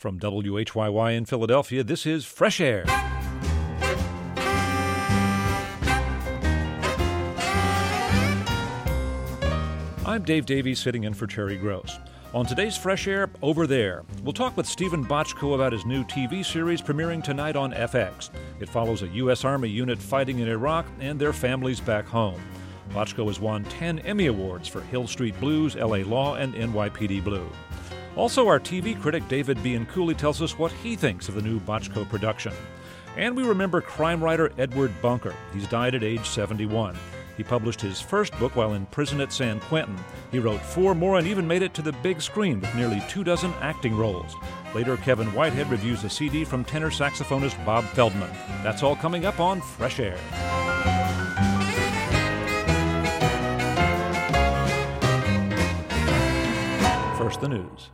From WHYY in Philadelphia, this is Fresh Air. I'm Dave Davies, sitting in for Terry Gross. On today's Fresh Air, Over There, we'll talk with Stephen Bochco about his new TV series premiering tonight on FX. It follows a U.S. Army unit fighting in Iraq and their families back home. Bochco has won 10 Emmy Awards for Hill Street Blues, L.A. Law, and NYPD Blue. Also, our TV critic David Bianculli tells us what he thinks of the new Bochco production. And we remember crime writer Edward Bunker. He's died at age 71. He published his first book while in prison at San Quentin. He wrote 4 more and even made it to the big screen with nearly 24 acting roles. Later, Kevin Whitehead reviews a CD from tenor saxophonist Bob Feldman. That's all coming up on Fresh Air. First, the news.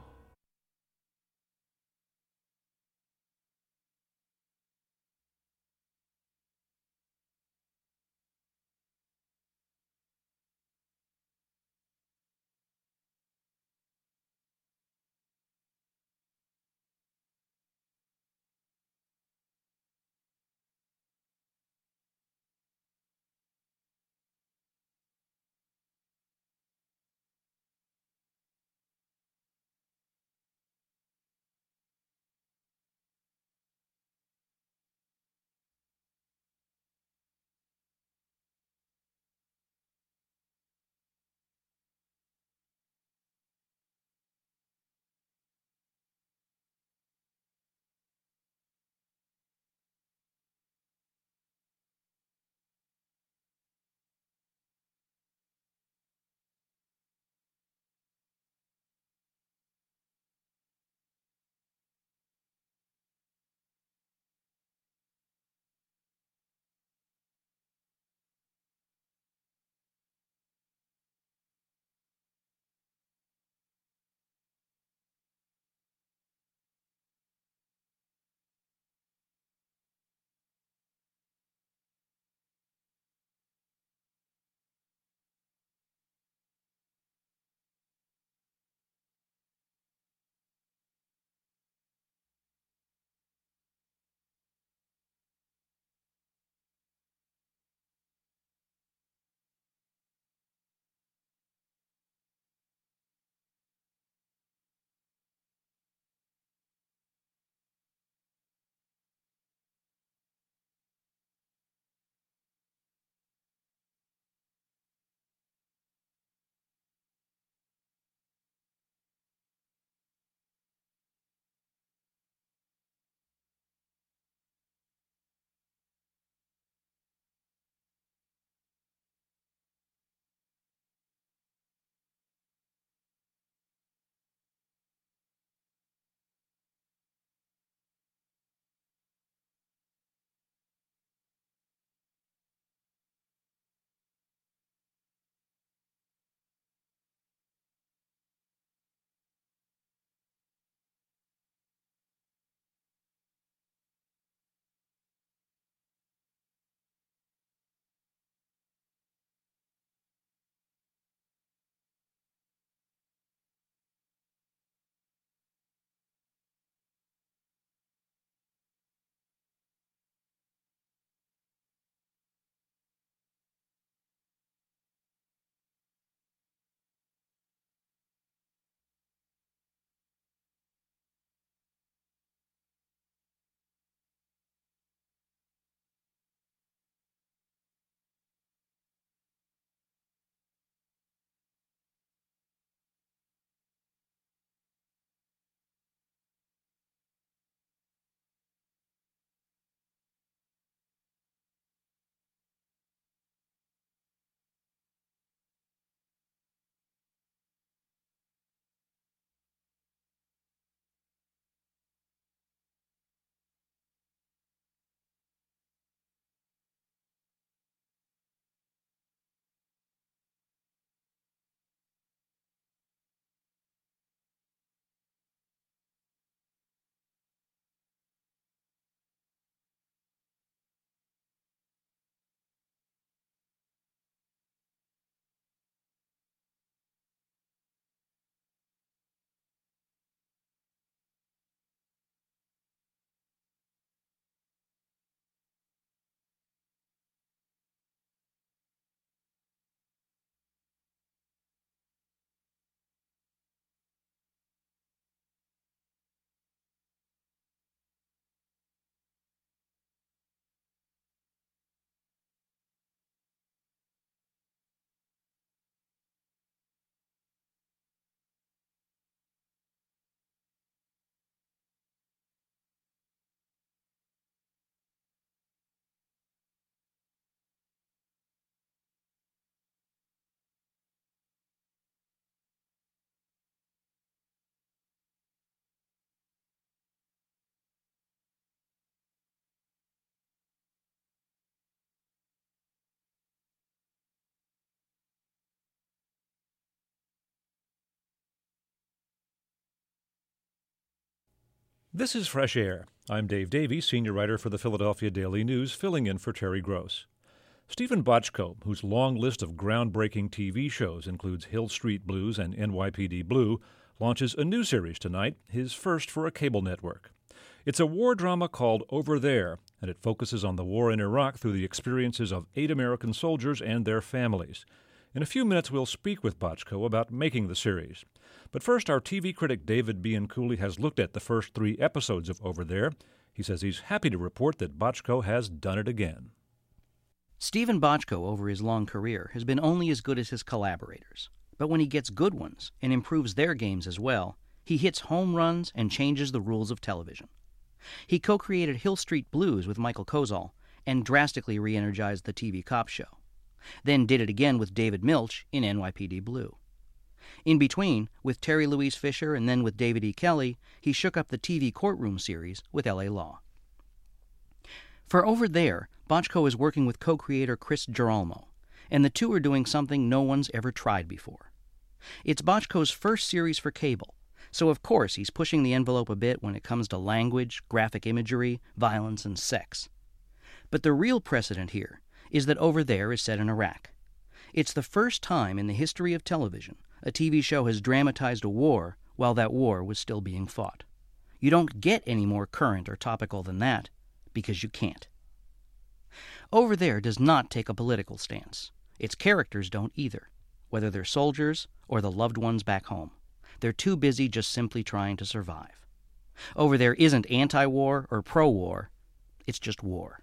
This is Fresh Air. I'm Dave Davies, senior writer for the Philadelphia Daily News, filling in for Terry Gross. Stephen Bochco, whose long list of groundbreaking TV shows includes Hill Street Blues and NYPD Blue, launches a new series tonight, his first for a cable network. It's a war drama called Over There, and it focuses on the war in Iraq through the experiences of 8 American soldiers and their families. In a few minutes, we'll speak with Bochco about making the series. But first, our TV critic David Bianculli has looked at the first 3 episodes of Over There. He says he's happy to report that Bochco has done it again. Stephen Bochco, over his long career, has been only as good as his collaborators. But when he gets good ones and improves their games as well, he hits home runs and changes the rules of television. He co-created Hill Street Blues with Michael Kozol and drastically re-energized the TV cop show. Then did it again with David Milch in NYPD Blue. In between, with Terry Louise Fisher and then with David E. Kelley, he shook up the TV courtroom series with L.A. Law. For Over There, Bochco is working with co-creator Chris Girolamo, and the two are doing something no one's ever tried before. It's Bochco's first series for cable, so of course he's pushing the envelope a bit when it comes to language, graphic imagery, violence, and sex. But the real precedent here is that Over There is set in Iraq. It's the first time in the history of television a TV show has dramatized a war while that war was still being fought. You don't get any more current or topical than that, because you can't. Over There does not take a political stance. Its characters don't either, whether they're soldiers or the loved ones back home. They're too busy just simply trying to survive. Over There isn't anti-war or pro-war. It's just war.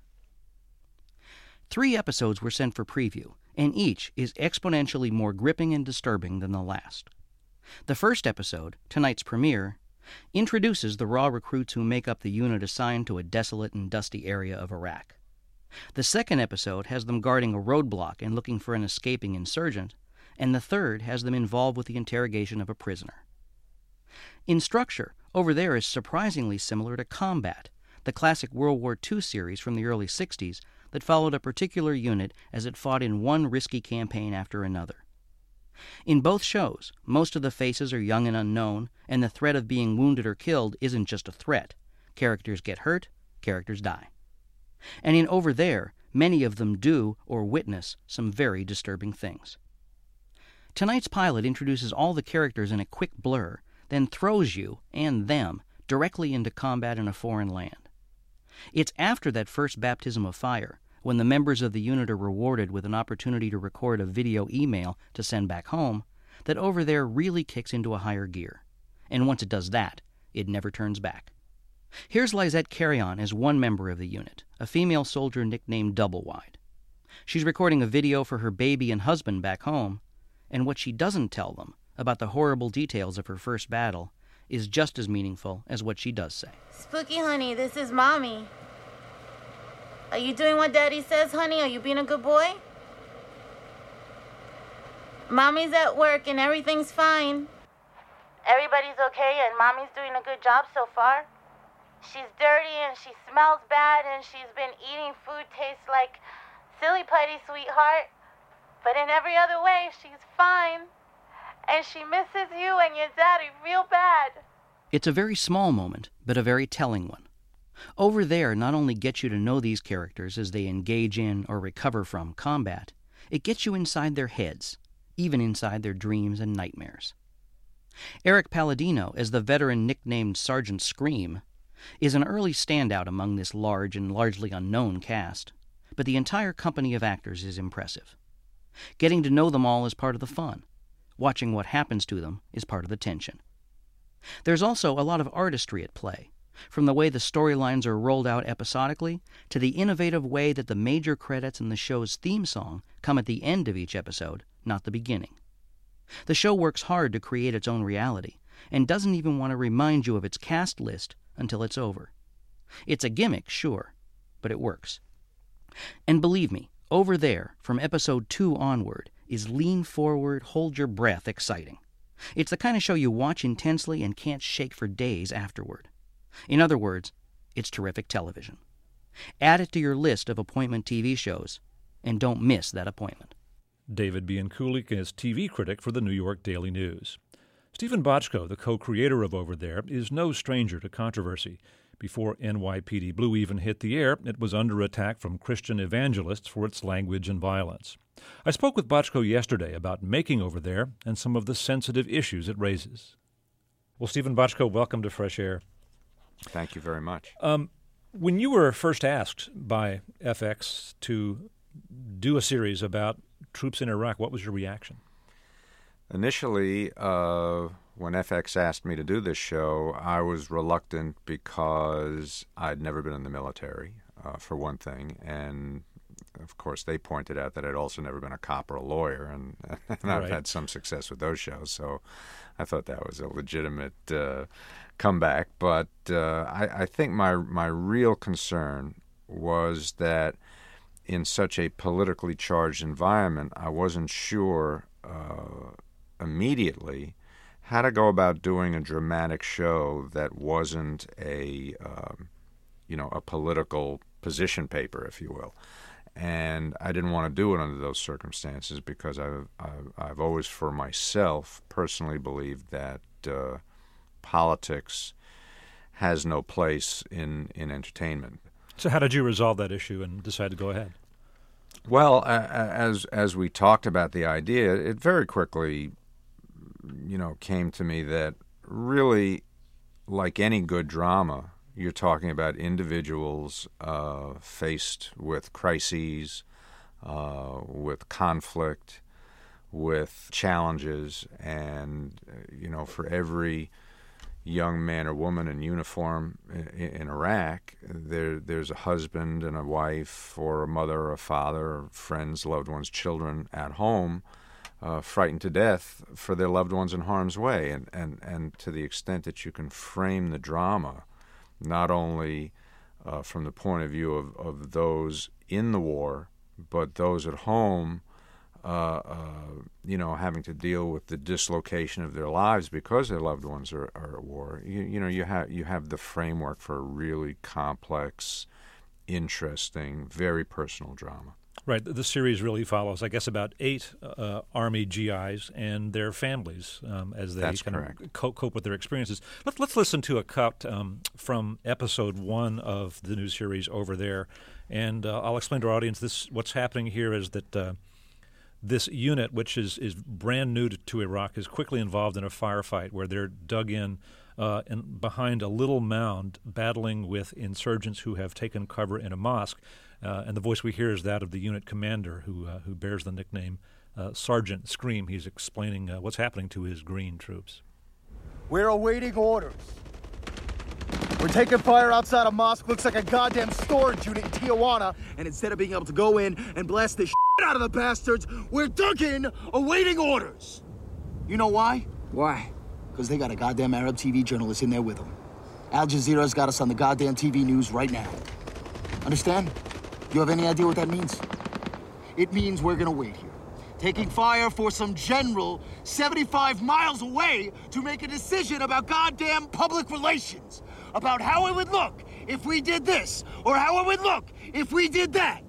3 episodes were sent for preview, and each is exponentially more gripping and disturbing than the last. The first episode, tonight's premiere, introduces the raw recruits who make up the unit assigned to a desolate and dusty area of Iraq. The second episode has them guarding a roadblock and looking for an escaping insurgent, and the third has them involved with the interrogation of a prisoner. In structure, Over There is surprisingly similar to Combat, the classic World War II series from the early 60s that followed a particular unit as it fought in one risky campaign after another. In both shows, most of the faces are young and unknown, and the threat of being wounded or killed isn't just a threat. Characters get hurt, characters die. And in Over There, many of them do or witness some very disturbing things. Tonight's pilot introduces all the characters in a quick blur, then throws you, and them, directly into combat in a foreign land. It's after that first baptism of fire, when the members of the unit are rewarded with an opportunity to record a video email to send back home, that Over There really kicks into a higher gear. And once it does that, it never turns back. Here's Lizette Carrion as one member of the unit, a female soldier nicknamed Doublewide. She's recording a video for her baby and husband back home, and what she doesn't tell them about the horrible details of her first battle is just as meaningful as what she does say. Spooky, honey, this is Mommy. Are you doing what Daddy says, honey? Are you being a good boy? Mommy's at work and everything's fine. Everybody's okay and Mommy's doing a good job so far. She's dirty and she smells bad and she's been eating food tastes like silly putty, sweetheart. But in every other way, she's fine. And she misses you and your daddy real bad. It's a very small moment, but a very telling one. Over There not only gets you to know these characters as they engage in or recover from combat, it gets you inside their heads, even inside their dreams and nightmares. Eric Palladino, as the veteran nicknamed Sergeant Scream, is an early standout among this large and largely unknown cast, but the entire company of actors is impressive. Getting to know them all is part of the fun. Watching what happens to them is part of the tension. There's also a lot of artistry at play, from the way the storylines are rolled out episodically to the innovative way that the major credits and the show's theme song come at the end of each episode, not the beginning. The show works hard to create its own reality and doesn't even want to remind you of its cast list until it's over. It's a gimmick, sure, but it works. And believe me, Over There, from episode 2 onward, is lean forward, hold your breath exciting. It's the kind of show you watch intensely and can't shake for days afterward. In other words, it's terrific television. Add it to your list of appointment TV shows, and don't miss that appointment. David Bianculli is TV critic for the New York Daily News. Stephen Bochco, the co-creator of Over There, is no stranger to controversy. Before NYPD Blue even hit the air, it was under attack from Christian evangelists for its language and violence. I spoke with Bochco yesterday about making Over There and some of the sensitive issues it raises. Well, Stephen Bochco, welcome to Fresh Air. Thank you very much. When you were first asked by FX to do a series about troops in Iraq, what was your reaction? Initially, when FX asked me to do this show, I was reluctant because I'd never been in the military, for one thing, and of course they pointed out that I'd also never been a cop or a lawyer, and I've had some success with those shows, so I thought that was a legitimate comeback. But I think my real concern was that in such a politically charged environment, I wasn't sure immediately how to go about doing a dramatic show that wasn't a political position paper, if you will. And I didn't want to do it under those circumstances because I've always, for myself, personally believed that politics has no place in entertainment. So how did you resolve that issue and decide to go ahead? Well, as we talked about the idea, it very quickly, came to me that really, like any good drama, you're talking about individuals faced with crises, with conflict, with challenges, and, for every young man or woman in uniform in Iraq, there's a husband and a wife or a mother or a father or friends, loved ones, children at home frightened to death for their loved ones in harm's way. And to the extent that you can frame the drama not only from the point of view of those in the war, but those at home, having to deal with the dislocation of their lives because their loved ones are at war. You have the framework for a really complex, interesting, very personal drama. Right. The series really follows, I guess, about 8 Army GIs and their families as they cope with their experiences. Let's listen to a cut from episode 1 of the new series Over There, and I'll explain to our audience what's happening here is that this unit, which is brand new to Iraq, is quickly involved in a firefight where they're dug in behind a little mound battling with insurgents who have taken cover in a mosque. And the voice we hear is that of the unit commander who bears the nickname Sergeant Scream. He's explaining what's happening to his green troops. We're awaiting orders. We're taking fire outside a mosque. Looks like a goddamn storage unit in Tijuana. And instead of being able to go in and blast the shit out of the bastards, we're dug in, awaiting orders. You know why? Why? Because they got a goddamn Arab TV journalist in there with them. Al Jazeera's got us on the goddamn TV news right now. Understand? You have any idea what that means? It means we're gonna wait here, taking fire for some general 75 miles away to make a decision about goddamn public relations, about how it would look if we did this, or how it would look if we did that.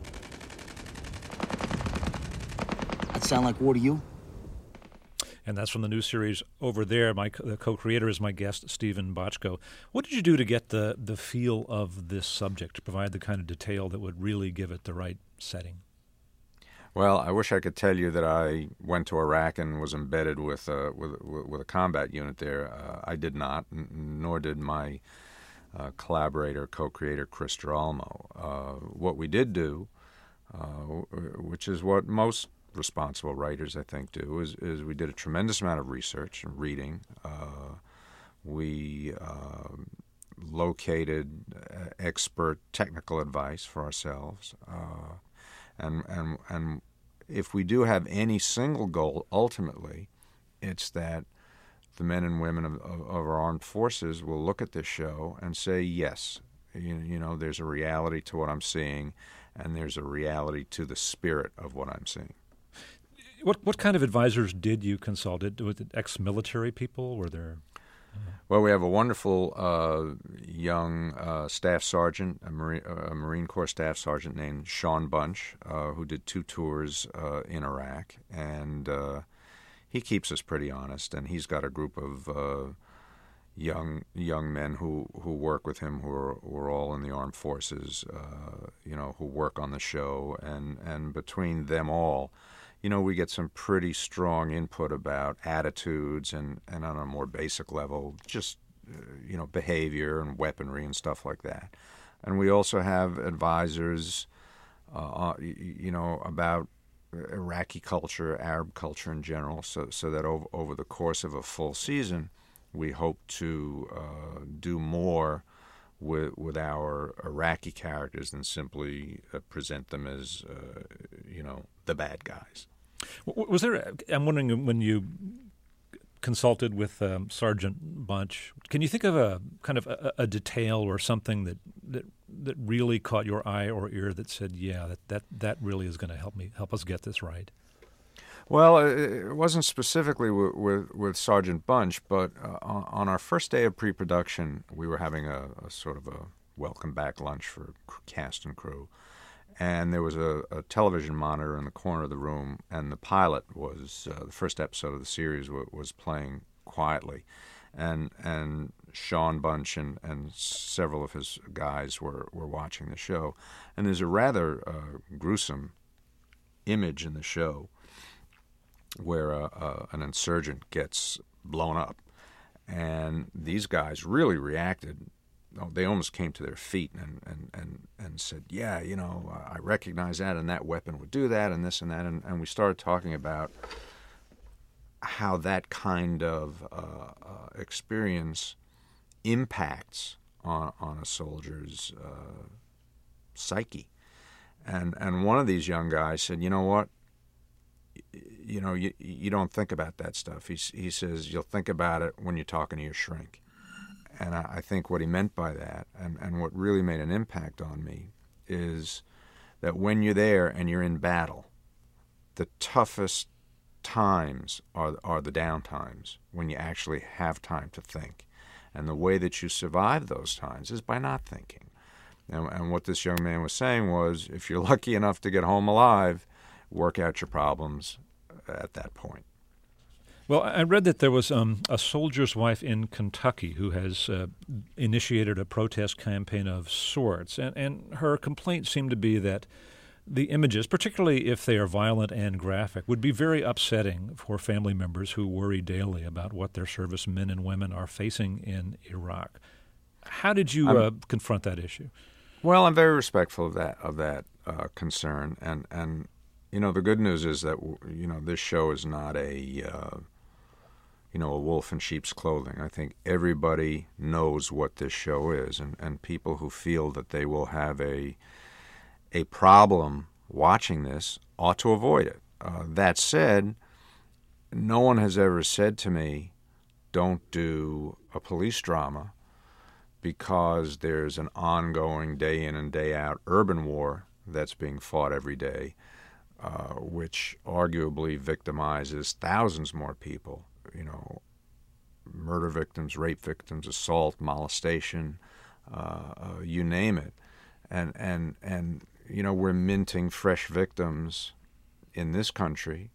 That sound like war to you? And that's from the new series Over There. The co-creator is my guest, Stephen Bochco. What did you do to get the feel of this subject, to provide the kind of detail that would really give it the right setting? Well, I wish I could tell you that I went to Iraq and was embedded with a combat unit there. I did not, nor did my collaborator, co-creator, Chris Girolamo. What we did do, which is what most responsible writers, I think, do, is we did a tremendous amount of research and reading. We located expert technical advice for ourselves, and if we do have any single goal, ultimately, it's that the men and women of our armed forces will look at this show and say, yes, there's a reality to what I'm seeing, and there's a reality to the spirit of what I'm seeing. What kind of advisors did you consult? Was it ex-military people? Were there? Well, we have a wonderful young staff sergeant, a Marine Corps staff sergeant named Sean Bunch, who did 2 tours in Iraq, and he keeps us pretty honest, and he's got a group of young men who work with him who are all in the armed forces, who work on the show, and between them all, we get some pretty strong input about attitudes and on a more basic level, just behavior and weaponry and stuff like that. And we also have advisors, about Iraqi culture, Arab culture in general, so that over the course of a full season, we hope to do more with our Iraqi characters than simply present them as, the bad guys. Was there? I'm wondering, when you consulted with Sergeant Bunch, can you think of a kind of a detail or something that really caught your eye or ear that said, yeah, that really is going to help us get this right? Well, it wasn't specifically with Sergeant Bunch, but on our first day of pre-production, we were having a sort of a welcome back lunch for cast and crew, and there was a television monitor in the corner of the room, and the pilot was the first episode of the series was playing quietly, and Sean Bunch and several of his guys were watching the show, and there's a rather gruesome image in the show where an insurgent gets blown up, and these guys really reacted. They almost came to their feet and said, yeah, I recognize that, and that weapon would do that, and this and that, and we started talking about how that kind of experience impacts on a soldier's psyche. And one of these young guys said, you know what? You don't think about that stuff. He says you'll think about it when you're talking to your shrink. And I think what he meant by that, and what really made an impact on me, is that when you're there and you're in battle, the toughest times are the down times, when you actually have time to think. And the way that you survive those times is by not thinking. And what this young man was saying was, if you're lucky enough to get home alive, work out your problems at that point. Well, I read that there was a soldier's wife in Kentucky who has initiated a protest campaign of sorts, and her complaint seemed to be that the images, particularly if they are violent and graphic, would be very upsetting for family members who worry daily about what their servicemen and women are facing in Iraq. How did you confront that issue? Well, I'm very respectful of that concern, and the good news is that this show is not a wolf in sheep's clothing. I think everybody knows what this show is, and people who feel that they will have a problem watching this ought to avoid it. That said, no one has ever said to me, don't do a police drama, because there's an ongoing day in and day out urban war that's being fought every day, which arguably victimizes thousands more people. Murder victims, rape victims, assault, molestation, you name it. And we're minting fresh victims in this country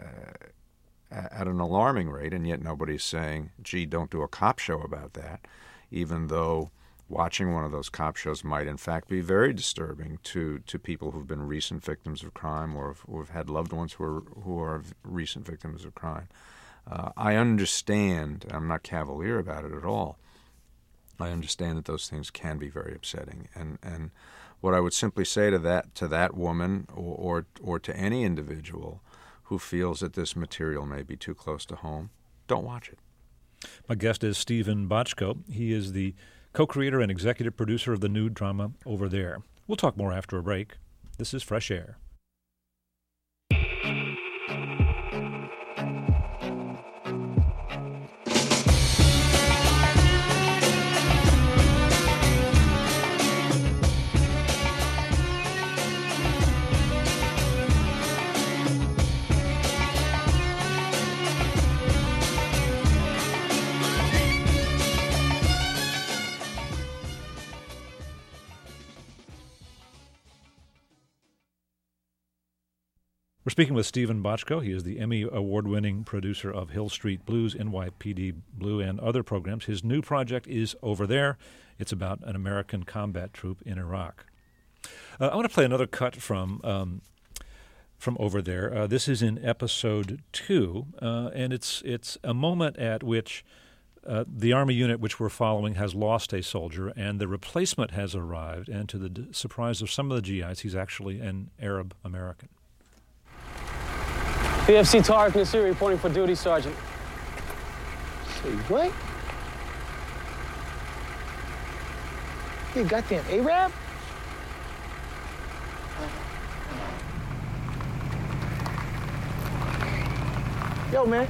at an alarming rate, and yet nobody's saying, gee, don't do a cop show about that, even though watching one of those cop shows might in fact be very disturbing to people who've been recent victims of crime or who have had loved ones who are recent victims of crime. I understand, I'm not cavalier about it at all, I understand that those things can be very upsetting. And what I would simply say to that woman or to any individual who feels that this material may be too close to home, don't watch it. My guest is Steven Bochco. He is the co-creator and executive producer of the new drama Over There. We'll talk more after a break. This is Fresh Air. We're speaking with Steven Bochco. He is the Emmy Award-winning producer of Hill Street Blues, NYPD Blue, and other programs. His new project is Over There. It's about an American combat troop in Iraq. I want to play another cut from Over There. This is in episode 2, and it's a moment at which the Army unit which we're following has lost a soldier, and the replacement has arrived, and to the surprise of some of the GIs, he's actually an Arab American. PFC Tariq Nasir reporting for duty, Sergeant. Say what? You goddamn Arab? Yo, man.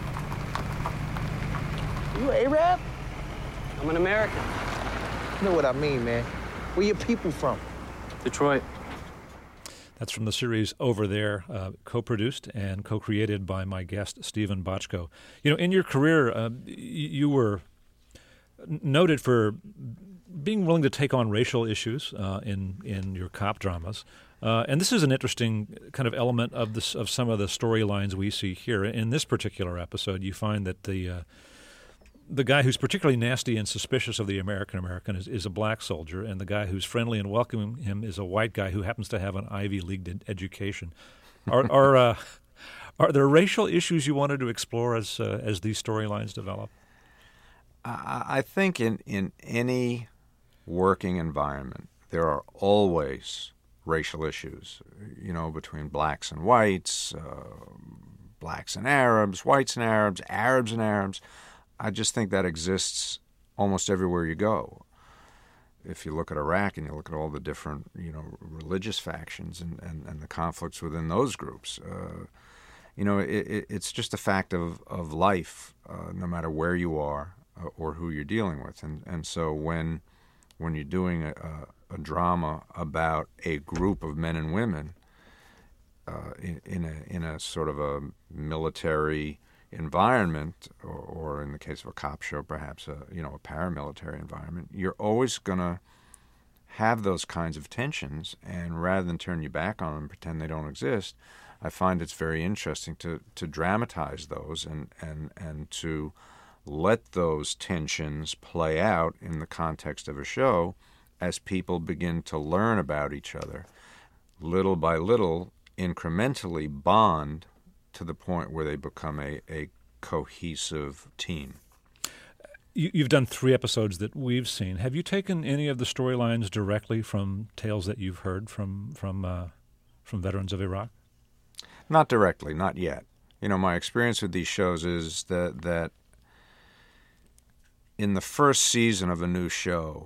You an Arab? I'm an American. You know what I mean, man. Where your people from? Detroit. That's from the series Over There, co-produced and co-created by my guest, Steven Bochco. You know, in your career, you were noted for being willing to take on racial issues in your cop dramas. And this is an interesting kind of element of some of the storylines we see here. In this particular episode, you find that the guy who's particularly nasty and suspicious of the American is a black soldier, and the guy who's friendly and welcoming him is a white guy who happens to have an Ivy League education. Are there racial issues you wanted to explore as these storylines develop? I think in any working environment, there are always racial issues, between blacks and whites, blacks and Arabs, whites and Arabs, Arabs and Arabs. I just think that exists almost everywhere you go. If you look at Iraq and you look at all the different, religious factions and the conflicts within those groups, it's just a fact of life, no matter where you are or who you're dealing with. And so when you're doing a drama about a group of men and women in a sort of a military environment, or in the case of a cop show, perhaps a paramilitary environment, you're always going to have those kinds of tensions. And rather than turn your back on them and pretend they don't exist, I find it's very interesting to dramatize those and to let those tensions play out in the context of a show as people begin to learn about each other, little by little, incrementally bond to the point where they become a cohesive team. You've done 3 episodes that we've seen. Have you taken any of the storylines directly from tales that you've heard from veterans of Iraq? Not directly, not yet. My experience with these shows is that in the first season of a new show,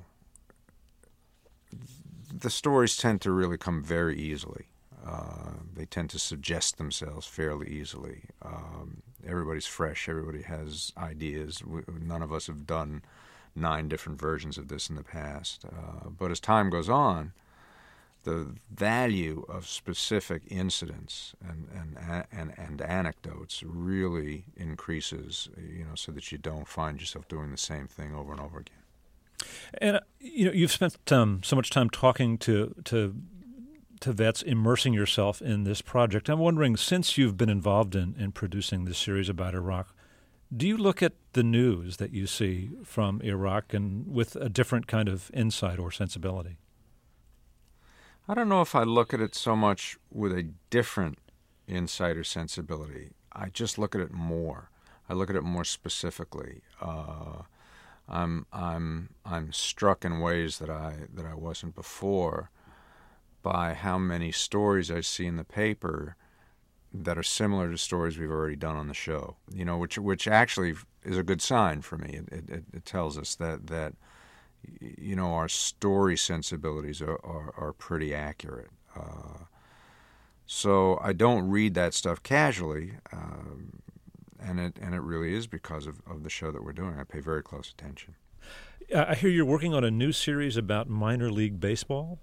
the stories tend to really come very easily. They tend to suggest themselves fairly easily. Everybody's fresh. Everybody has ideas. None of us have done 9 different versions of this in the past. But as time goes on, the value of specific incidents and anecdotes really increases, so that you don't find yourself doing the same thing over and over again. And you've spent so much time talking to vets, immersing yourself in this project. I'm wondering, since you've been involved in producing this series about Iraq, do you look at the news that you see from Iraq and with a different kind of insight or sensibility? I don't know if I look at it so much with a different insight or sensibility. I just look at it more. I look at it more specifically. I'm struck in ways that I wasn't before by how many stories I see in the paper that are similar to stories we've already done on the show. Which actually is a good sign for me. It tells us that our story sensibilities are pretty accurate. So I don't read that stuff casually, and it really is because of the show that we're doing. I pay very close attention. I hear you're working on a new series about minor league baseball?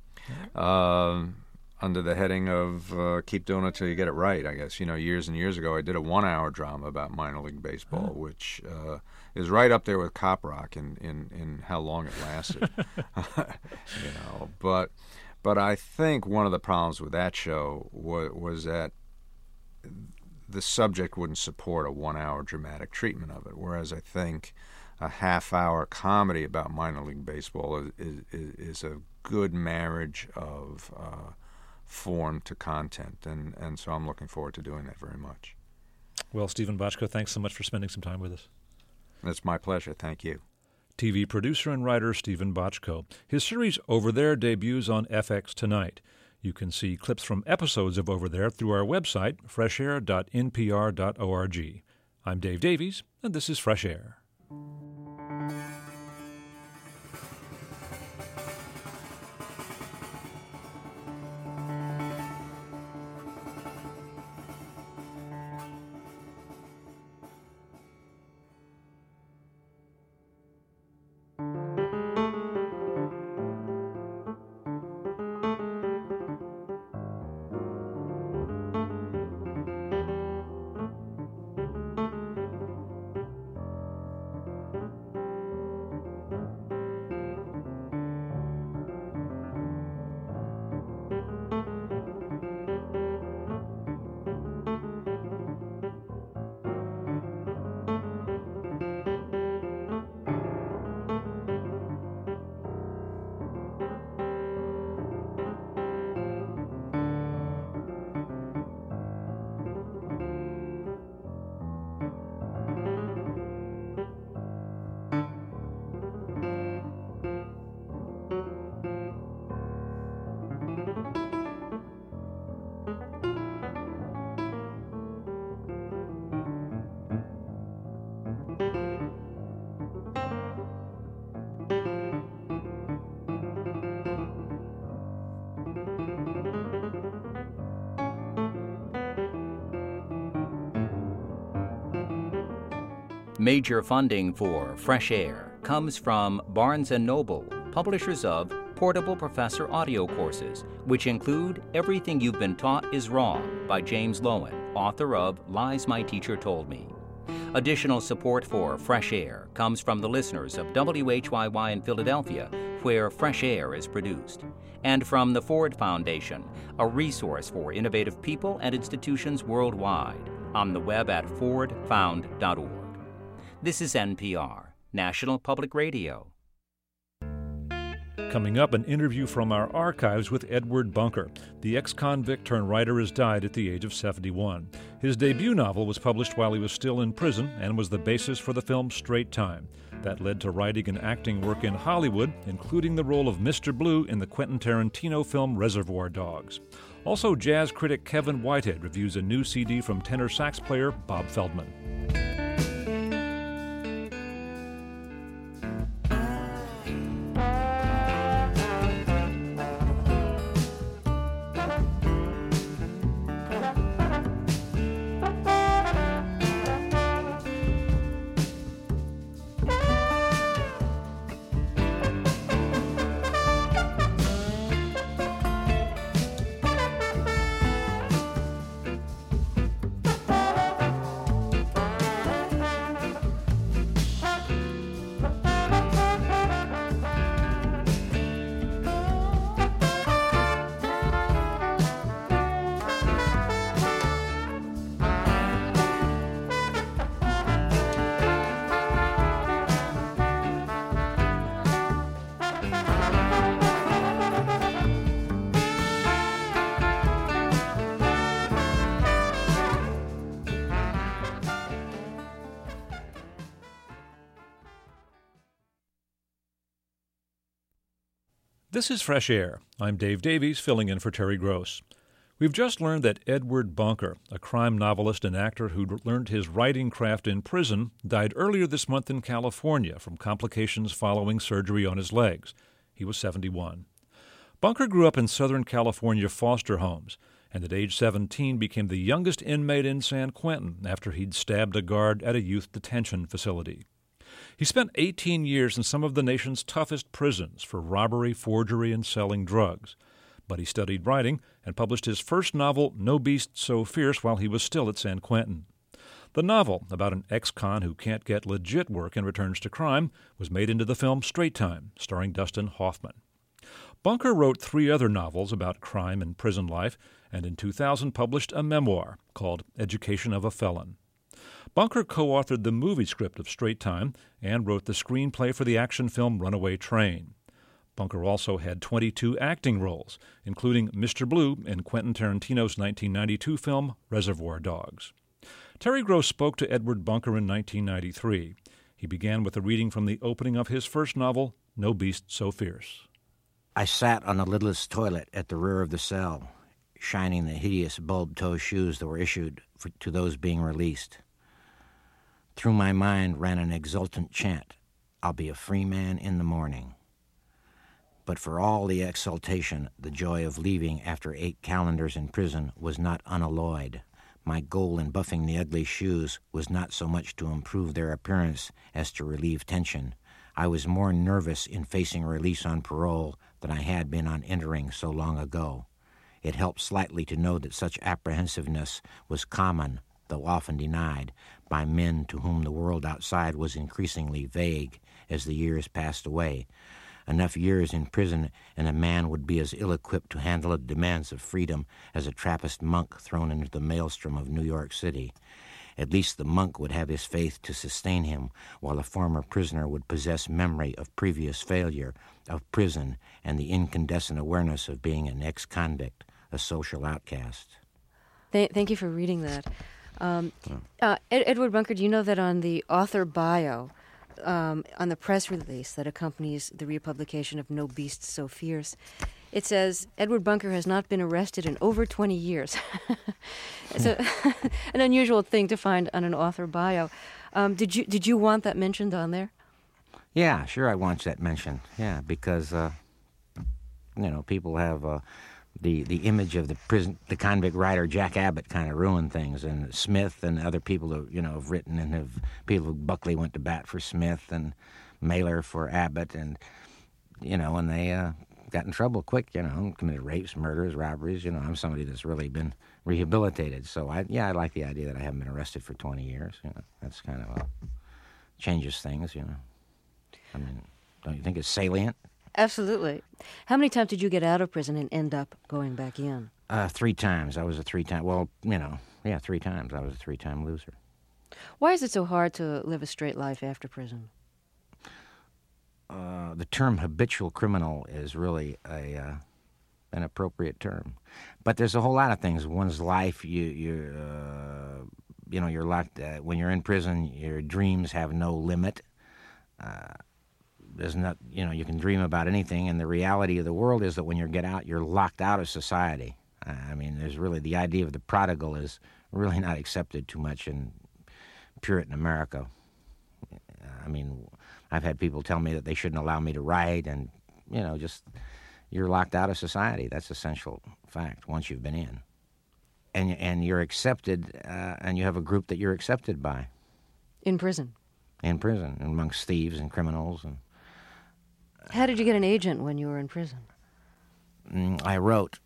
Under the heading of Keep Doing It Till You Get It Right, I guess. Years and years ago, I did a 1-hour drama about minor league baseball, which is right up there with Cop Rock in how long it lasted. But But I think one of the problems with that show was that the subject wouldn't support a 1-hour dramatic treatment of it, whereas I think a half-hour comedy about minor league baseball is a good marriage of form to content, and so I'm looking forward to doing that very much. Well, Steven Bochco, thanks so much for spending some time with us. It's my pleasure. Thank you. TV producer and writer Steven Bochco. His series Over There debuts on FX tonight. You can see clips from episodes of Over There through our website, freshair.npr.org. I'm Dave Davies, and this is Fresh Air. Major funding for Fresh Air comes from Barnes & Noble, publishers of Portable Professor audio courses, which include Everything You've Been Taught Is Wrong by James Lowen, author of Lies My Teacher Told Me. Additional support for Fresh Air comes from the listeners of WHYY in Philadelphia, where Fresh Air is produced, and from the Ford Foundation, a resource for innovative people and institutions worldwide, on the web at fordfound.org. This is NPR, National Public Radio. Coming up, an interview from our archives with Edward Bunker. The ex-convict turned writer has died at the age of 71. His debut novel was published while he was still in prison and was the basis for the film Straight Time. That led to writing and acting work in Hollywood, including the role of Mr. Blue in the Quentin Tarantino film Reservoir Dogs. Also, jazz critic Kevin Whitehead reviews a new CD from tenor sax player Bob Feldman. This is Fresh Air. I'm Dave Davies, filling in for Terry Gross. We've just learned that Edward Bunker, a crime novelist and actor who'd learned his writing craft in prison, died earlier this month in California from complications following surgery on his legs. He was 71. Bunker grew up in Southern California foster homes, and at age 17 became the youngest inmate in San Quentin after he'd stabbed a guard at a youth detention facility. He spent 18 years in some of the nation's toughest prisons for robbery, forgery, and selling drugs. But he studied writing and published his first novel, No Beast So Fierce, while he was still at San Quentin. The novel, about an ex-con who can't get legit work and returns to crime, was made into the film Straight Time, starring Dustin Hoffman. Bunker wrote 3 other novels about crime and prison life, and in 2000 published a memoir called Education of a Felon. Bunker co-authored the movie script of Straight Time and wrote the screenplay for the action film Runaway Train. Bunker also had 22 acting roles, including Mr. Blue in Quentin Tarantino's 1992 film Reservoir Dogs. Terry Gross spoke to Edward Bunker in 1993. He began with a reading from the opening of his first novel, No Beast So Fierce. I sat on the lidless toilet at the rear of the cell, shining the hideous bulb-toe shoes that were issued to those being released. Through my mind ran an exultant chant, "I'll be a free man in the morning." But for all the exultation, the joy of leaving after 8 calendars in prison was not unalloyed. My goal in buffing the ugly shoes was not so much to improve their appearance as to relieve tension. I was more nervous in facing release on parole than I had been on entering so long ago. It helped slightly to know that such apprehensiveness was common, though often denied, by men to whom the world outside was increasingly vague as the years passed away. Enough years in prison and a man would be as ill-equipped to handle the demands of freedom as a Trappist monk thrown into the maelstrom of New York City. At least the monk would have his faith to sustain him, while a former prisoner would possess memory of previous failure, of prison, and the incandescent awareness of being an ex-convict, a social outcast. Thank you for reading that. Edward Bunker, do you know that on the author bio, on the press release that accompanies the republication of No Beast So Fierce, it says, Edward Bunker has not been arrested in over 20 years. It's an unusual thing to find on an author bio. Did you want that mentioned on there? Yeah, sure I want that mentioned. Yeah, because, people have the image of the convict writer Jack Abbott kind of ruined things, and Smith and other people who, have written and Buckley went to bat for Smith and Mailer for Abbott, and they got in trouble quick, committed rapes, murders, robberies. I'm somebody that's really been rehabilitated. So I like the idea that I haven't been arrested for 20 years. That's kind of changes things. I mean, don't you think it's salient? Absolutely. How many times did you get out of prison and end up going back in? 3 times. I was a 3-time. Well, 3 times. I was a 3-time loser. Why is it so hard to live a straight life after prison? The term habitual criminal is really an appropriate term, but there's a whole lot of things. One's life, you're locked. When you're in prison, your dreams have no limit. There's not, you can dream about anything, and the reality of the world is that when you get out, you're locked out of society. I mean, there's really the idea of the prodigal is really not accepted too much in Puritan America. I mean, I've had people tell me that they shouldn't allow me to write, and, just you're locked out of society. That's essential fact once you've been in. And you're accepted, and you have a group that you're accepted by. In prison? In prison, amongst thieves and criminals. And how did you get an agent when you were in prison? I wrote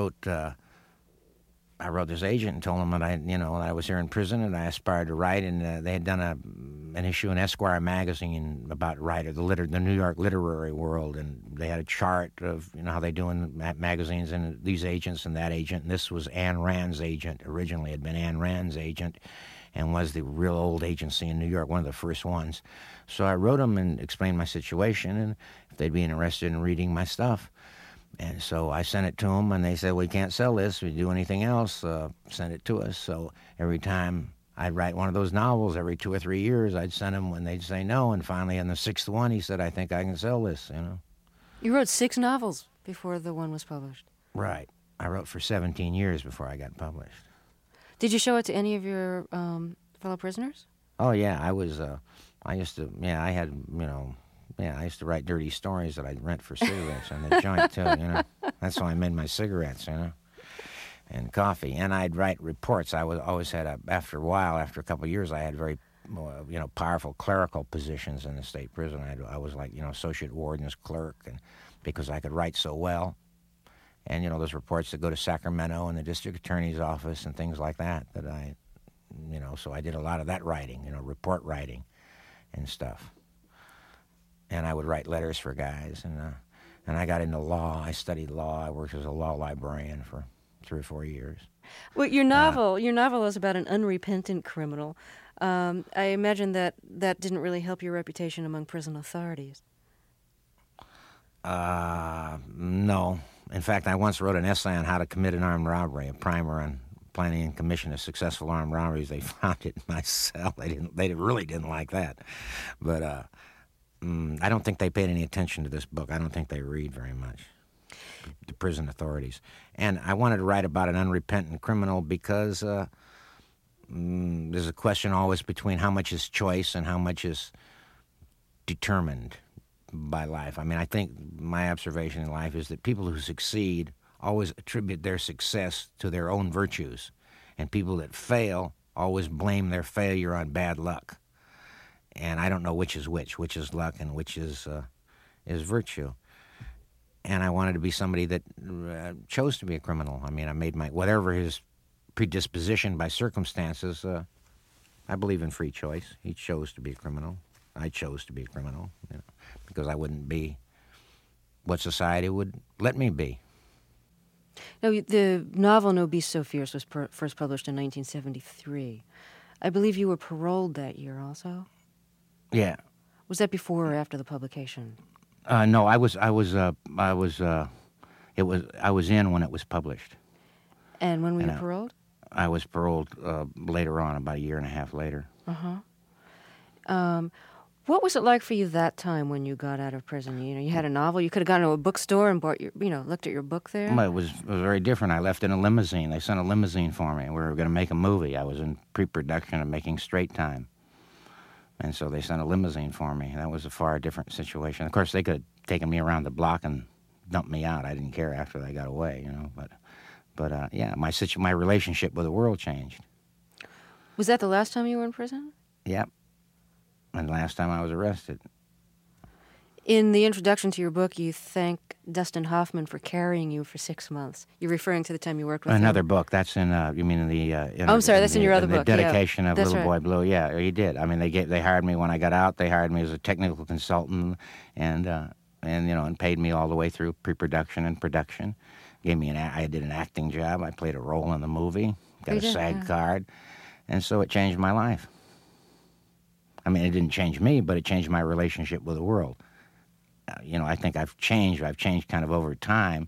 this agent and told him that I was here in prison and I aspired to write, and they had done an issue in Esquire magazine about the New York literary world, and they had a chart of how they do in magazines, and these agents and that agent, and this was Anne Rand's agent. Originally had been Anne Rand's agent, and was the real old agency in New York, one of the first ones. So I wrote them and explained my situation, and if they'd be interested in reading my stuff. And so I sent it to them, and they said, we can't sell this. If you do anything else, send it to us. So every time I'd write one of those novels, every 2 or 3 years, I'd send him when they'd say no. And finally, on the 6th one, he said, I think I can sell this, You wrote 6 novels before the one was published. Right. I wrote for 17 years before I got published. Did you show it to any of your fellow prisoners? Oh, yeah. I used to write dirty stories that I'd rent for cigarettes in the joint, too, That's how I made my cigarettes, and coffee. And I'd write reports. I always had after a couple of years, I had very, powerful clerical positions in the state prison. I was like, associate warden's clerk, and because I could write so well. And, those reports that go to Sacramento and the district attorney's office and things like that so I did a lot of that writing, report writing and stuff. And I would write letters for guys. And And I got into law. I studied law. I worked as a law librarian for 3 or 4 years. Well, your novel is about an unrepentant criminal. I imagine that didn't really help your reputation among prison authorities. No. In fact, I once wrote an essay on how to commit an armed robbery, a primer on planning and commission of successful armed robberies. They found it in my cell. They really didn't like that. But I don't think they paid any attention to this book. I don't think they read very much, the prison authorities. And I wanted to write about an unrepentant criminal because there's a question always between how much is choice and how much is determined by life. I mean, I think my observation in life is that people who succeed always attribute their success to their own virtues, and people that fail always blame their failure on bad luck. And I don't know which is luck and which is virtue. And I wanted to be somebody that chose to be a criminal. I mean, I made whatever his predisposition by circumstances, I believe in free choice. He chose to be a criminal. I chose to be a criminal, because I wouldn't be what society would let me be. Now, the novel No Beast So Fierce was first published in 1973. I believe you were paroled that year also? Yeah. Was that before or after the publication? No, I was in when it was published. And when were you paroled? I was paroled later on, about a year and a half later. What was it like for you that time when you got out of prison? You had a novel. You could have gone to a bookstore and bought looked at your book there. Well, it was very different. I left in a limousine. They sent a limousine for me. We were going to make a movie. I was in pre-production of making Straight Time, and so they sent a limousine for me. That was a far different situation. Of course, they could have taken me around the block and dumped me out. I didn't care after they got away, But yeah, my relationship with the world changed. Was that the last time you were in prison? Yep. And last time I was arrested. In the introduction to your book, you thank Dustin Hoffman for carrying you for 6 months. You're referring to the time you worked with him? Another book. That's in, you mean in the... I'm sorry, that's in your other book. The dedication of Little right. Boy Blue. Yeah, he did. I mean, they hired me when I got out. They hired me as a technical consultant and paid me all the way through pre-production and production. Gave me I did an acting job. I played a role in the movie. Got a SAG card. And so it changed my life. I mean, it didn't change me, but it changed my relationship with the world. I think I've changed. I've changed kind of over time.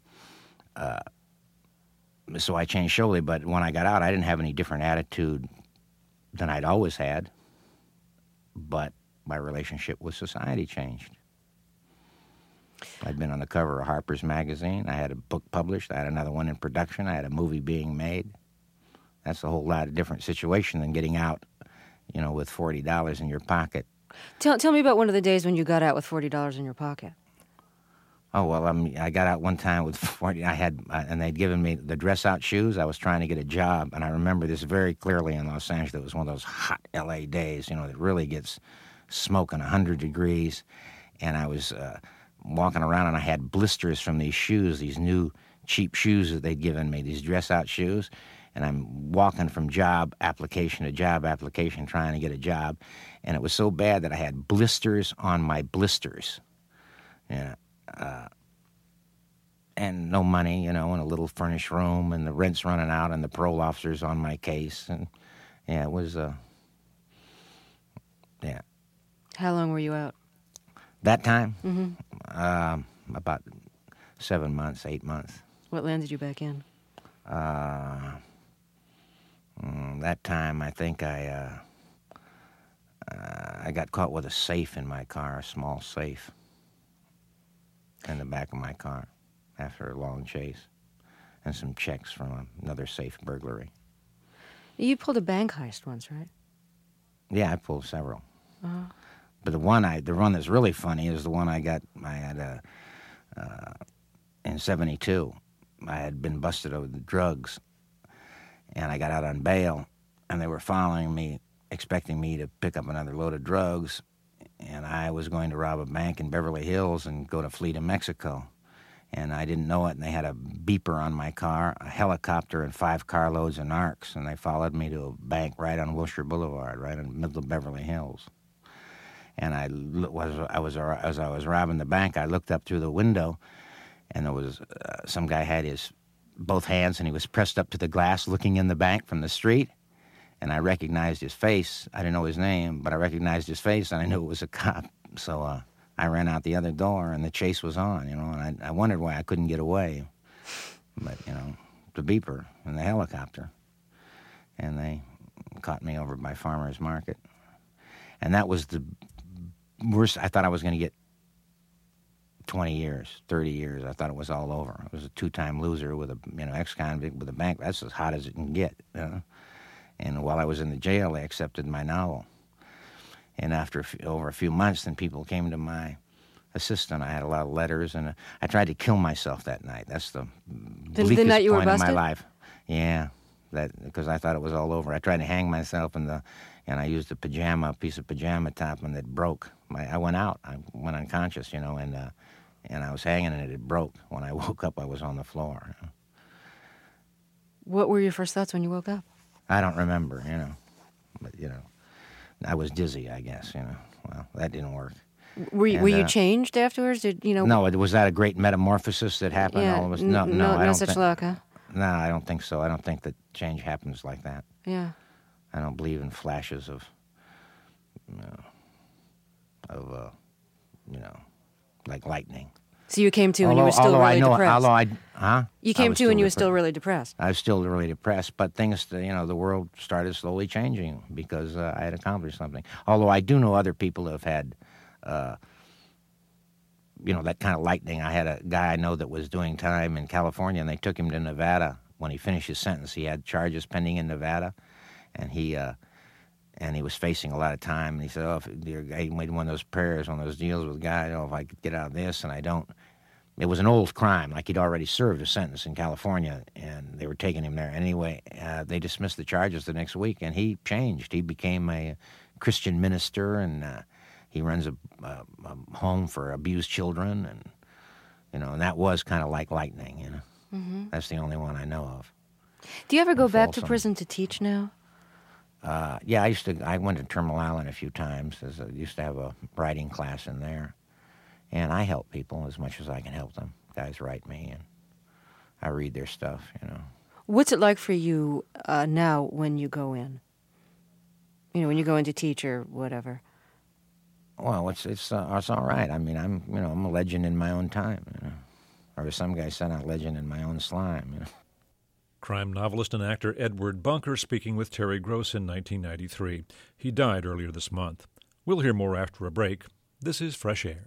So I changed slowly, but when I got out, I didn't have any different attitude than I'd always had. But my relationship with society changed. I'd been on the cover of Harper's Magazine. I had a book published. I had another one in production. I had a movie being made. That's a whole lot of different situation than getting out, with $40 in your pocket. Tell me about one of the days when you got out with $40 in your pocket. Oh, well, I got out one time with $40. And they'd given me the dress-out shoes. I was trying to get a job, and I remember this very clearly in Los Angeles. It was one of those hot L.A. days, that really gets smoking 100 degrees. And I was walking around, and I had blisters from these shoes, these new cheap shoes that they'd given me, these dress-out shoes. And I'm walking from job application to job application trying to get a job. And it was so bad that I had blisters on my blisters. And no money, in a little furnished room, and the rent's running out, and the parole officer's on my case. And, it was, yeah. How long were you out? That time? Mm-hmm. About 7 months, 8 months. What landed you back in? That time, I think I got caught with a safe in my car, a small safe in the back of my car after a long chase, and some checks from another safe burglary. You pulled a bank heist once, right? Yeah, I pulled several. Uh-huh. But the one that's really funny is the one I had in 72. I had been busted over the drugs, and I got out on bail, and they were following me, expecting me to pick up another load of drugs, and I was going to rob a bank in Beverly Hills and flee to Mexico. And I didn't know it, and they had a beeper on my car, a helicopter, and 5 carloads of narcs, and they followed me to a bank right on Wilshire Boulevard, right in the middle of Beverly Hills. And as I was robbing the bank, I looked up through the window, and there was some guy had his both hands, and he was pressed up to the glass looking in the bank from the street. And I recognized his face. I didn't know his name, but I recognized his face, and I knew it was a cop. So I ran out the other door, and the chase was on, and I wondered why I couldn't get away. But, the beeper and the helicopter. And they caught me over by Farmer's Market. And that was the worst. I thought I was going to get 20 years, 30 years. I thought it was all over. I was a two-time loser with a, ex-convict with a bank. That's as hot as it can get, And while I was in the jail, they accepted my novel. And after over a few months, then people came to my assistant. I had a lot of letters, and I tried to kill myself that night. That's the bleakest night you were point in my busted? life. Yeah, because I thought it was all over. I tried to hang myself, and I used a piece of pajama top, and it broke. I went out. I went unconscious, and I was hanging, and it broke. When I woke up, I was on the floor. What were your first thoughts when you woke up? I don't remember, but I was dizzy, I guess. Well, that didn't work. Were you changed afterwards? No, was that a great metamorphosis that happened? Yeah, All of us? No, I don't such luck, huh? No, I don't think so. I don't think that change happens like that. Yeah. I don't believe in flashes of, like lightning. So you came to and you were still really depressed. You came to and you were still really depressed. I was still really depressed, but things, the world started slowly changing because I had accomplished something. Although I do know other people who have had, that kind of lightning. I had a guy I know that was doing time in California, and they took him to Nevada. When he finished his sentence, he had charges pending in Nevada, and he was facing a lot of time. And he said, he made one of those prayers, one of those deals with God, if I could get out of this, and I don't. It was an old crime, like he'd already served a sentence in California, and they were taking him there. Anyway, they dismissed the charges the next week, and he changed. He became a Christian minister, and he runs a home for abused children, and and that was kind of like lightning. Mm-hmm. That's the only one I know of. Do you ever go back to prison to teach now? Yeah, I went to Terminal Island a few times. I used to have a writing class in there, and I help people as much as I can help them. Guys write me, and I read their stuff. What's it like for you now when you go in? When you go in to teach or whatever. Well, it's all right. I mean, I'm a legend in my own time. Or as some guy said, I'm a legend in my own slime. Crime novelist and actor Edward Bunker speaking with Terry Gross in 1993. He died earlier this month. We'll hear more after a break. This is Fresh Air.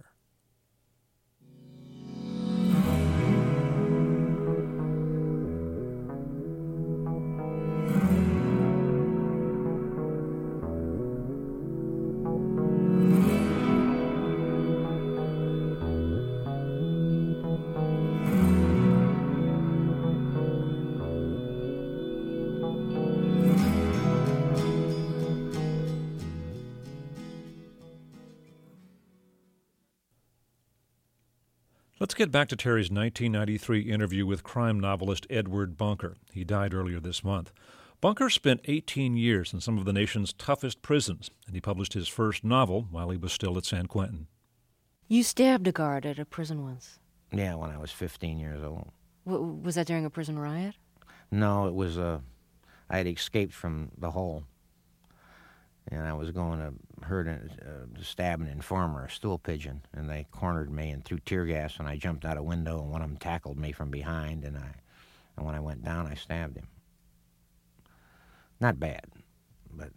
Let's get back to Terry's 1993 interview with crime novelist Edward Bunker. He died earlier this month. Bunker spent 18 years in some of the nation's toughest prisons, and he published his first novel while he was still at San Quentin. You stabbed a guard at a prison once. Yeah, when I was 15 years old. Was that during a prison riot? No, it was I had escaped from the hole, and I was going to stab an informer, a stool pigeon, and they cornered me and threw tear gas, and I jumped out a window, and one of them tackled me from behind, and when I went down, I stabbed him. Not bad, but...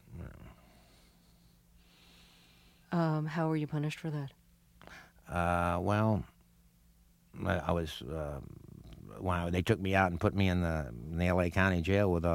How were you punished for that? Well, I was... when they took me out and put me in the L.A. County Jail with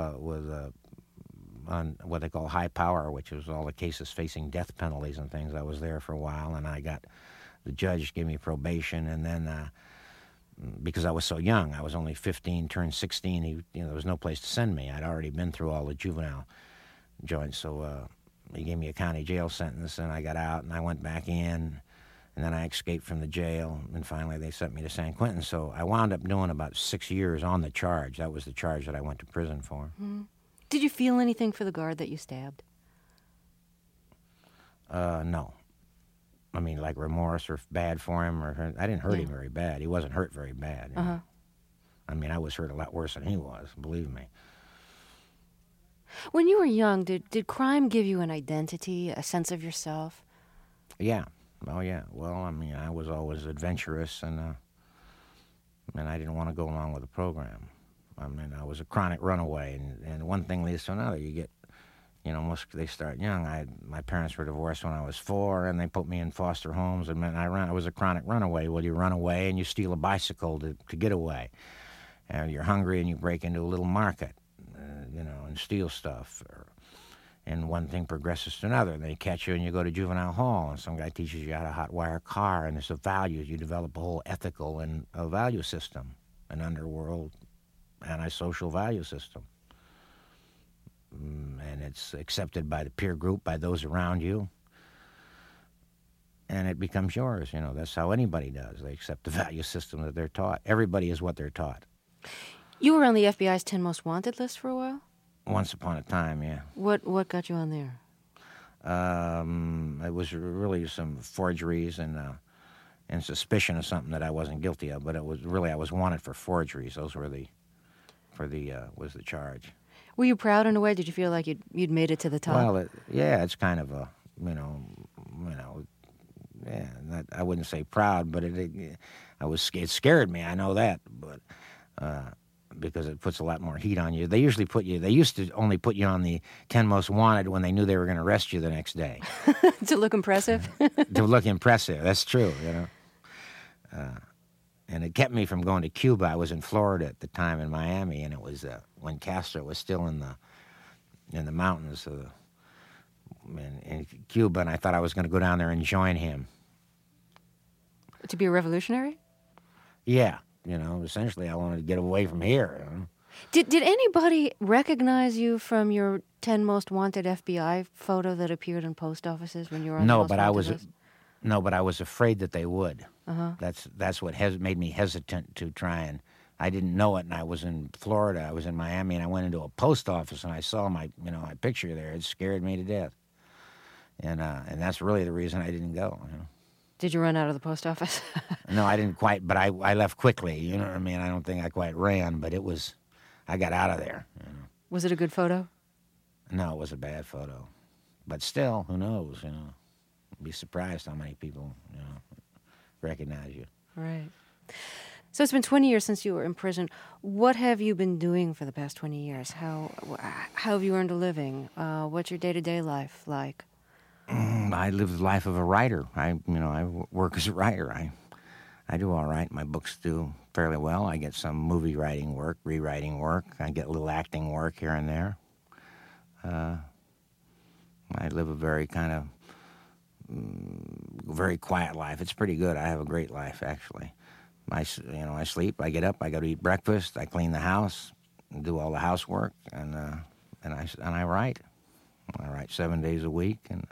on what they call high power, which was all the cases facing death penalties and things. I was there for a while, and the judge gave me probation, and then because I was so young, I was only 15, turned 16, there was no place to send me. I'd already been through all the juvenile joints, so he gave me a county jail sentence, and I got out, and I went back in, and then I escaped from the jail, and finally they sent me to San Quentin. So I wound up doing about 6 years on the charge. That was the charge that I went to prison for. Mm-hmm. Did you feel anything for the guard that you stabbed? No. I mean, like remorse or bad for him, or I didn't hurt him very bad. He wasn't hurt very bad. You know? I mean, I was hurt a lot worse than he was, believe me. When you were young, did crime give you an identity, a sense of yourself? Yeah. Oh, yeah. Well, I mean, I was always adventurous, and I didn't want to go along with the program. I mean, I was a chronic runaway, and one thing leads to another. You get, you know, they start young. My parents were divorced when I was 4, and they put me in foster homes, and I was a chronic runaway. Well, you run away, and you steal a bicycle to get away. And you're hungry, and you break into a little market, you know, and steal stuff. And one thing progresses to another. And they catch you, and you go to juvenile hall, and some guy teaches you how to hotwire a car, and there's the values. You develop a whole ethical and a value system, an underworld, antisocial value system. And it's accepted by the peer group, by those around you. And it becomes yours, you know. That's how anybody does. They accept the value system that they're taught. Everybody is what they're taught. You were on the FBI's 10 Most Wanted list for a while? Once upon a time, yeah. What got you on there? It was really some forgeries and suspicion of something that I wasn't guilty of, but it was really I was wanted for forgeries. Those were was the charge. Were you proud in a way? Did you feel like you'd made it to the top? Well, yeah, it's kind of a yeah. I wouldn't say proud, but it scared me. I know that, but because it puts a lot more heat on you. They used to only put you on the 10 Most Wanted when they knew they were going to arrest you the next day. To look impressive. To look impressive. That's true. You know. And it kept me from going to Cuba. I was in Florida at the time, in Miami, and it was when Castro was still in the mountains in Cuba, and I thought I was going to go down there and join him. To be a revolutionary? Yeah, you know, essentially I wanted to get away from here. You know? Did anybody recognize you from your 10 Most Wanted FBI photo that appeared in post offices when you were on the Most Wanted list? No, but I was afraid that they would. Uh-huh. That's what made me hesitant to try, and I didn't know it. And I was in Florida, I was in Miami, and I went into a post office and I saw my picture there. It scared me to death, and that's really the reason I didn't go. You know? Did you run out of the post office? No, I didn't quite, but I left quickly. You know what I mean? I don't think I quite ran, but I got out of there. You know? Was it a good photo? No, it was a bad photo, but still, who knows? You know. Be surprised how many people, you know, recognize you. Right. So it's been 20 years since you were in prison. What have you been doing for the past 20 years? How have you earned a living? What's your day-to-day life like? I live the life of a writer. I work as a writer. I do all right. My books do fairly well. I get some movie writing work, rewriting work. I get a little acting work here and there. I live a very kind of very quiet life. It's pretty good. I have a great life, actually. I sleep, I get up, I go to eat breakfast, I clean the house, do all the housework, and I write. I write 7 days a week, and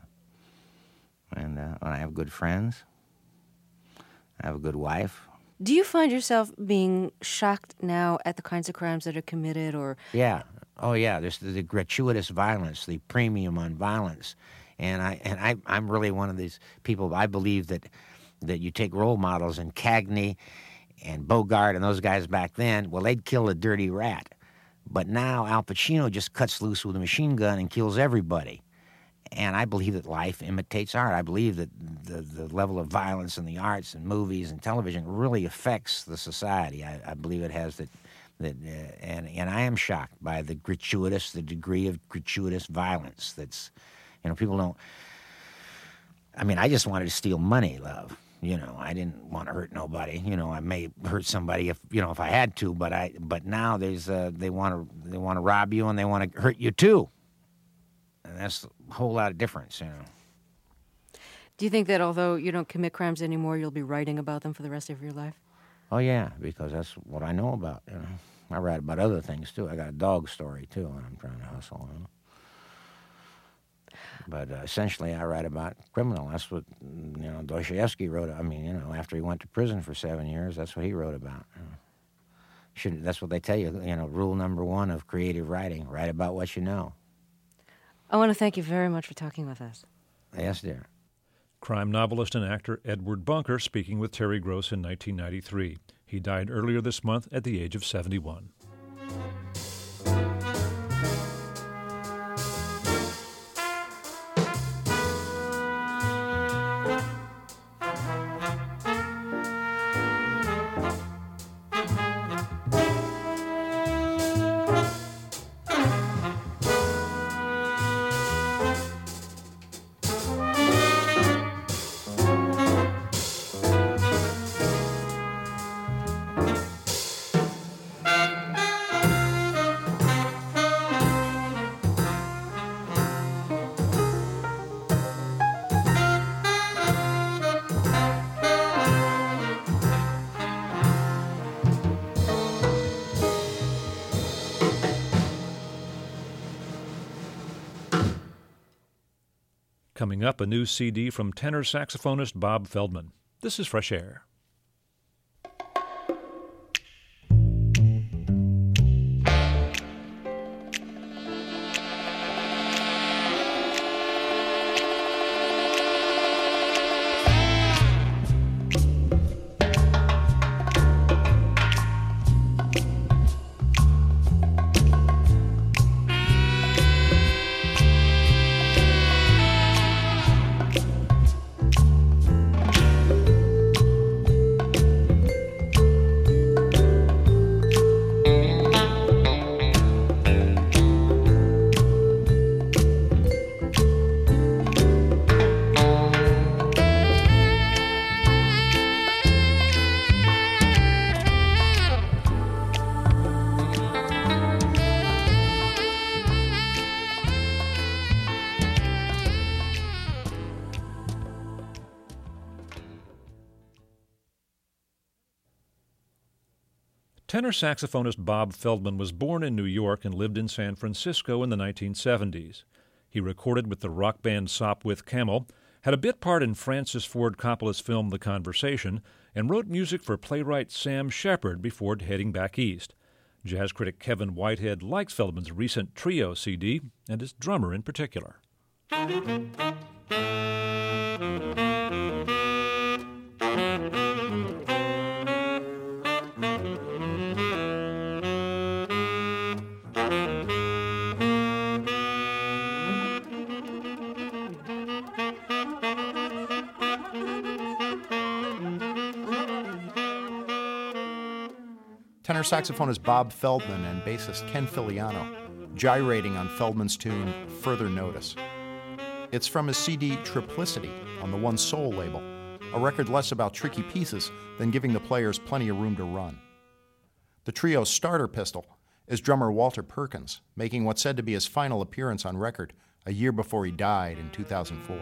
I have good friends. I have a good wife. Do you find yourself being shocked now at the kinds of crimes that are committed, or? Yeah. Oh, yeah. There's the gratuitous violence, the premium on violence. And I'm really one of these people. I believe that you take role models in Cagney and Bogart and those guys back then. Well, they'd kill a dirty rat, but now Al Pacino just cuts loose with a machine gun and kills everybody. And I believe that life imitates art. I believe that the level of violence in the arts and movies and television really affects the society. I believe it has that. And I am shocked by the degree of gratuitous violence that's. You know, people don't. I mean, I just wanted to steal money, love. You know, I didn't want to hurt nobody. You know, I may hurt somebody if I had to. But now there's they want to rob you and they want to hurt you too. And that's a whole lot of difference. You know. Do you think that although you don't commit crimes anymore, you'll be writing about them for the rest of your life? Oh yeah, because that's what I know about. You know, I write about other things too. I got a dog story too, and I'm trying to hustle. You know? But essentially, I write about criminal. That's what, you know, Dostoevsky wrote. I mean, you know, after he went to prison for 7 years, that's what he wrote about. You know. That's what they tell you, you know, rule number 1 of creative writing, write about what you know. I want to thank you very much for talking with us. Yes, dear. Crime novelist and actor Edward Bunker speaking with Terry Gross in 1993. He died earlier this month at the age of 71. Coming up, a new CD from tenor saxophonist Bob Feldman. This is Fresh Air. Tenor saxophonist Bob Feldman was born in New York and lived in San Francisco in the 1970s. He recorded with the rock band Sopwith Camel, had a bit part in Francis Ford Coppola's film The Conversation, and wrote music for playwright Sam Shepard before heading back east. Jazz critic Kevin Whitehead likes Feldman's recent Trio CD, and his drummer in particular. Tenor saxophonist Bob Feldman and bassist Ken Filiano gyrating on Feldman's tune Further Notice. It's from his CD Triplicity on the One Soul label, a record less about tricky pieces than giving the players plenty of room to run. The trio's starter pistol is drummer Walter Perkins, making what's said to be his final appearance on record a year before he died in 2004.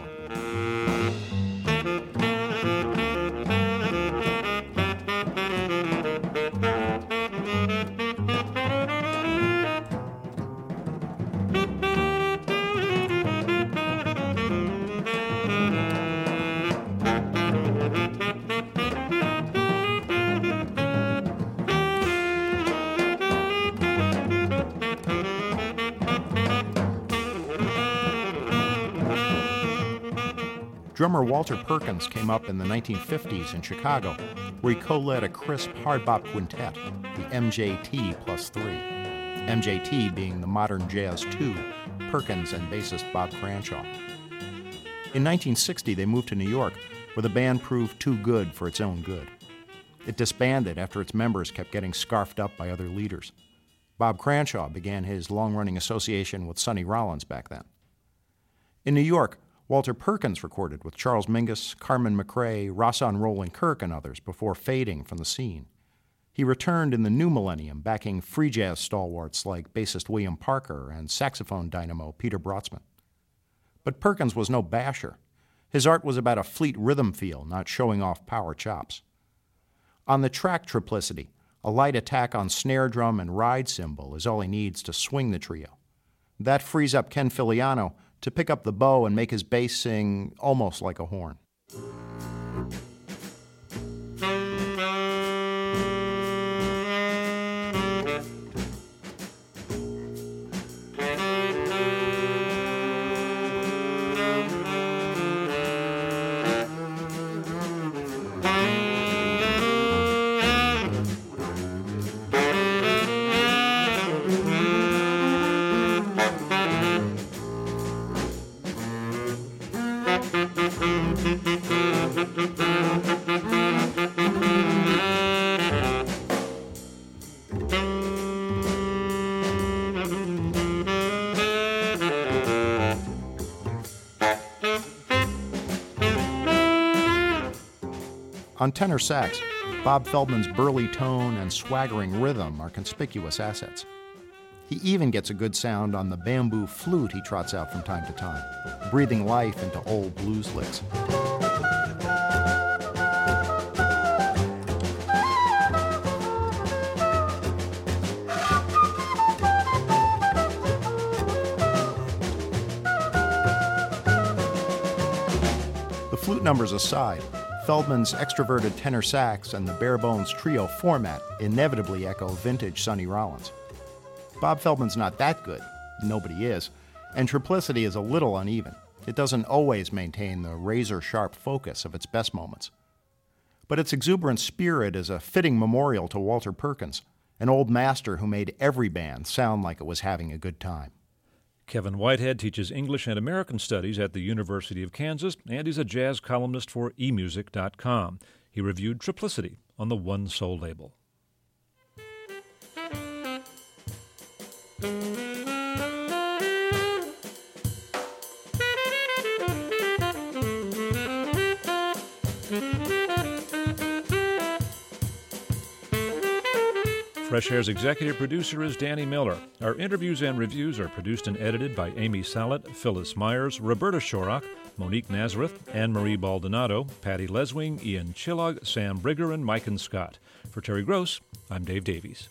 Drummer Walter Perkins came up in the 1950s in Chicago, where he co-led a crisp hard bop quintet, the MJT plus 3. MJT being the modern jazz 2, Perkins and bassist Bob Cranshaw. In 1960, they moved to New York, where the band proved too good for its own good. It disbanded after its members kept getting scarfed up by other leaders. Bob Cranshaw began his long-running association with Sonny Rollins back then. In New York, Walter Perkins recorded with Charles Mingus, Carmen McRae, Rahsaan Roland Kirk, and others before fading from the scene. He returned in the new millennium, backing free jazz stalwarts like bassist William Parker and saxophone dynamo Peter Brotzman. But Perkins was no basher. His art was about a fleet rhythm feel, not showing off power chops. On the track Triplicity, a light attack on snare drum and ride cymbal is all he needs to swing the trio. That frees up Ken Filiano to pick up the bow and make his bass sing almost like a horn. On tenor sax, Bob Feldman's burly tone and swaggering rhythm are conspicuous assets. He even gets a good sound on the bamboo flute he trots out from time to time, breathing life into old blues licks. The flute numbers aside, Feldman's extroverted tenor sax and the bare-bones trio format inevitably echo vintage Sonny Rollins. Bob Feldman's not that good, nobody is, and Triplicity is a little uneven. It doesn't always maintain the razor-sharp focus of its best moments. But its exuberant spirit is a fitting memorial to Walter Perkins, an old master who made every band sound like it was having a good time. Kevin Whitehead teaches English and American Studies at the University of Kansas, and he's a jazz columnist for emusic.com. He reviewed Triplicity on the One Soul label. Fresh Air's executive producer is Danny Miller. Our interviews and reviews are produced and edited by Amy Salet, Phyllis Myers, Roberta Shorrock, Monique Nazareth, Anne-Marie Baldonado, Patty Leswing, Ian Chillog, Sam Brigger, and Mike and Scott. For Terry Gross, I'm Dave Davies.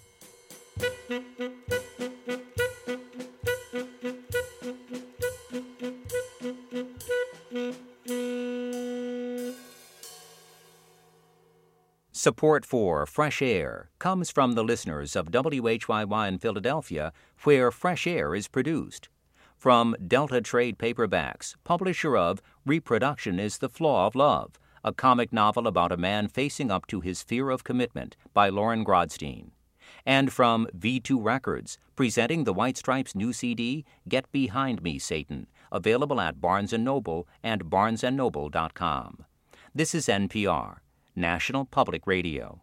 Support for Fresh Air comes from the listeners of WHYY in Philadelphia, where Fresh Air is produced. From Delta Trade Paperbacks, publisher of Reproduction is the Flaw of Love, a comic novel about a man facing up to his fear of commitment by Lauren Grodstein. And from V2 Records, presenting the White Stripes' new CD, Get Behind Me, Satan, available at Barnes & Noble and barnesandnoble.com. This is NPR, National Public Radio.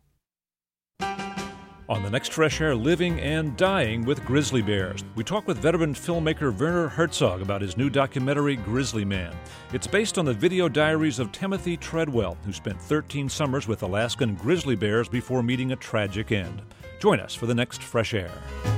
On the next Fresh Air, living and dying with grizzly bears. We talk with veteran filmmaker Werner Herzog about his new documentary, Grizzly Man. It's based on the video diaries of Timothy Treadwell, who spent 13 summers with Alaskan grizzly bears before meeting a tragic end. Join us for the next Fresh Air.